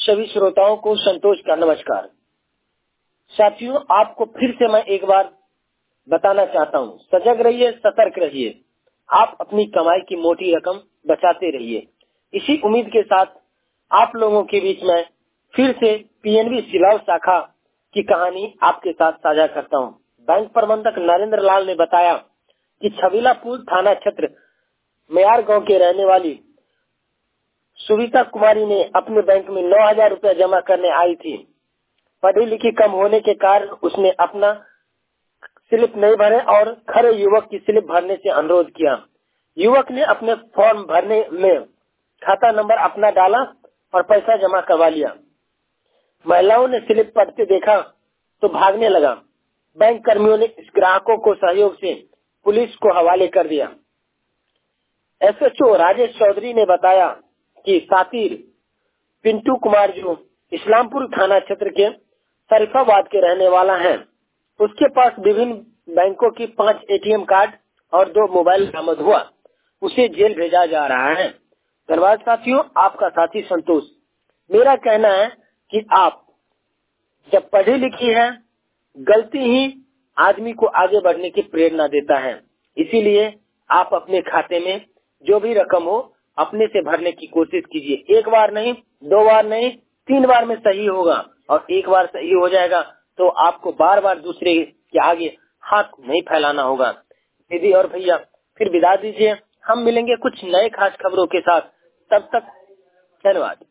सभी श्रोताओं को संतोष का नमस्कार। साथियों, आपको फिर से मैं एक बार बताना चाहता हूँ, सजग रहिए, सतर्क रहिए। आप अपनी कमाई की मोटी रकम बचाते रहिए। इसी उम्मीद के साथ आप लोगों के बीच में फिर से पीएनबी सिलाव शाखा की कहानी आपके साथ साझा करता हूँ। बैंक प्रबंधक नरेंद्र लाल ने बताया कि छबीलापुर थाना क्षेत्र मेयार गांव के रहने वाली सुविता कुमारी ने अपने बैंक में 9,000 रुपया जमा करने आई थी। पढ़ी लिखी कम होने के कारण उसने अपना स्लिप नहीं भरे और खरे युवक की स्लिप भरने से अनुरोध किया। युवक ने अपने फॉर्म भरने में खाता नंबर अपना डाला और पैसा जमा करवा लिया। महिलाओं ने स्लिप पढ़ते देखा तो भागने लगा। बैंक कर्मियों ने इस ग्राहकों को सहयोग से पुलिस को हवाले कर दिया। एसएचओ राजेश चौधरी ने बताया कि सातिर पिंटू कुमार जो इस्लामपुर थाना क्षेत्र के शरीफाबाद के रहने वाला है, उसके पास विभिन्न बैंकों की 5 एटीएम कार्ड और 2 मोबाइल बरामद हुआ। उसे जेल भेजा जा रहा है। धन्यवाद साथियों, आपका साथी संतोष। मेरा कहना है कि आप जब पढ़ी लिखी है, गलती ही आदमी को आगे बढ़ने की प्रेरणा देता है। इसीलिए आप अपने खाते में जो भी रकम हो अपने से भरने की कोशिश कीजिए। एक बार नहीं, 2 बार नहीं, 3 बार में सही होगा और एक बार सही हो जाएगा तो आपको बार बार दूसरे के आगे हाथ नहीं फैलाना होगा। दीदी और भैया, फिर विदा दीजिए। हम मिलेंगे कुछ नए खास खबरों के साथ। तब तक धन्यवाद।